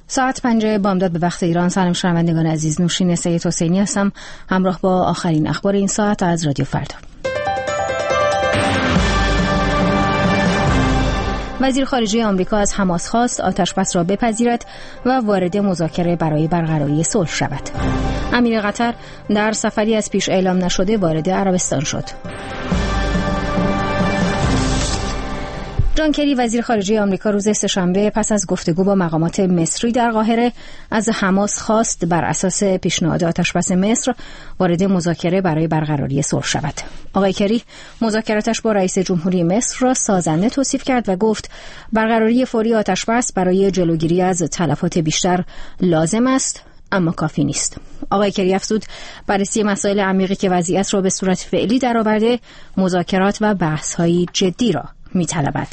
ساعت 5 بامداد به وقت ایران. سلام شنوندگان عزیز، نوشین سید حسینی هستم همراه با آخرین اخبار این ساعت از رادیو فردا. وزیر خارجه آمریکا از حماس خواست آتشبس را بپذیرد و وارد مذاکره برای برقراری صلح شود. امیر قطر در سفری از پیش اعلام نشده وارد عربستان شد. جان کری وزیر خارجه آمریکا روز سه‌شنبه پس از گفتگو با مقامات مصری در قاهره از حماس خواست بر اساس پیشنهاد آتشبس مصر وارد مذاکره برای برقراری صلح شود. آقای کری مذاکراتش با رئیس جمهوری مصر را سازنده توصیف کرد و گفت برقراری فوری آتشبس برای جلوگیری از تلفات بیشتر لازم است اما کافی نیست. آقای کری افزود بررسی مسائل عمیقی که وضعیت را به صورت فعلی درآورده مذاکرات و بحث‌های جدی را می‌طلبد.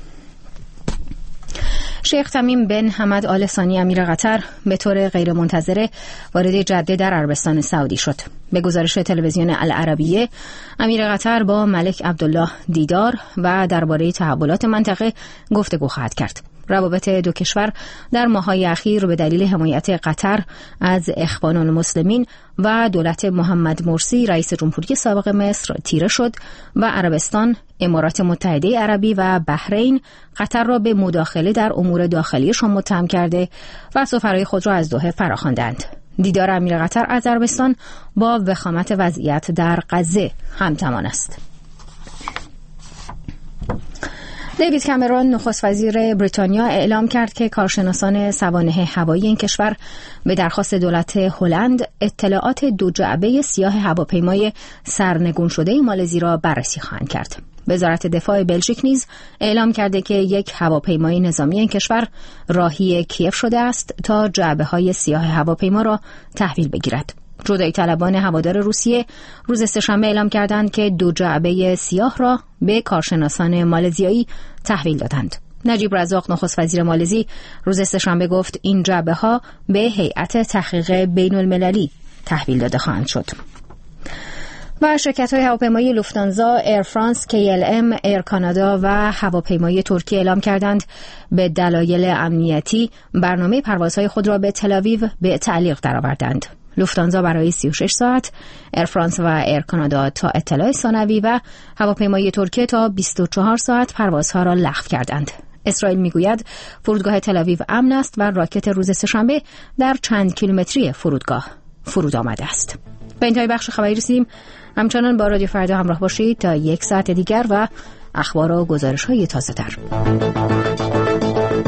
شیخ تمیم بن حمد آل ثانی امیر قطر به طور غیرمنتظره وارد جده در عربستان سعودی شد. به گزارش تلویزیون العربیه، امیر قطر با ملک عبدالله دیدار و درباره تحولات منطقه گفتگو خواهد کرد. روابط دو کشور در ماه‌های اخیر به دلیل حمایت قطر از اخوان المسلمین و دولت محمد مرسی رئیس جمهوری سابق مصر تیره شد و عربستان، امارات متحده عربی و بحرین قطر را به مداخله در امور داخلیشان متهم کرده و سفرای خود را از دوحه فراخواندند. دیدار امیر قطر از عربستان با وخامت وضعیت در غزه همزمان است. دیوید کامرون نخست وزیر بریتانیا اعلام کرد که کارشناسان سوانح هوایی این کشور به درخواست دولت هلند اطلاعات دو جعبه سیاه هواپیمای سرنگون شده مالزی را بررسی خواهند کرد. وزارت دفاع بلژیک نیز اعلام کرده که یک هواپیمای نظامی این کشور راهی کیف شده است تا جعبه‌های سیاه هواپیما را تحویل بگیرد. جدایی طلبان هوادار روسیه روز سه‌شنبه اعلام کردند که دو جعبه سیاه را به کارشناسان مالزیایی تحویل دادند. نجیب رزاق نخست وزیر مالزی روز سه‌شنبه گفت این جعبه ها به هیئت تحقیق بین المللی تحویل داده خواهند شد. و شرکت‌های هواپیمایی لوفتانزا، ایر فرانس، KLM، ایر کانادا و هواپیمایی ترکیه اعلام کردند به دلایل امنیتی برنامه پروازهای خود را به تل‌آویو به تعلیق درآوردند. لوفتانزا برای 36 ساعت، ایر فرانس و ایر کانادا تا اطلاع ثانوی و هواپیمایی ترکیه تا 24 ساعت پروازها را لغو کردند. اسرائیل میگوید فرودگاه تل‌آویو امن است و راکت روز سه‌شنبه در چند کیلومتری فرودگاه فرود آمده است. به انتهای بخش خبری رسیدیم. همچنان با رادیو فردا همراه باشید تا یک ساعت دیگر و اخبار و گزارش‌های تازه‌تر.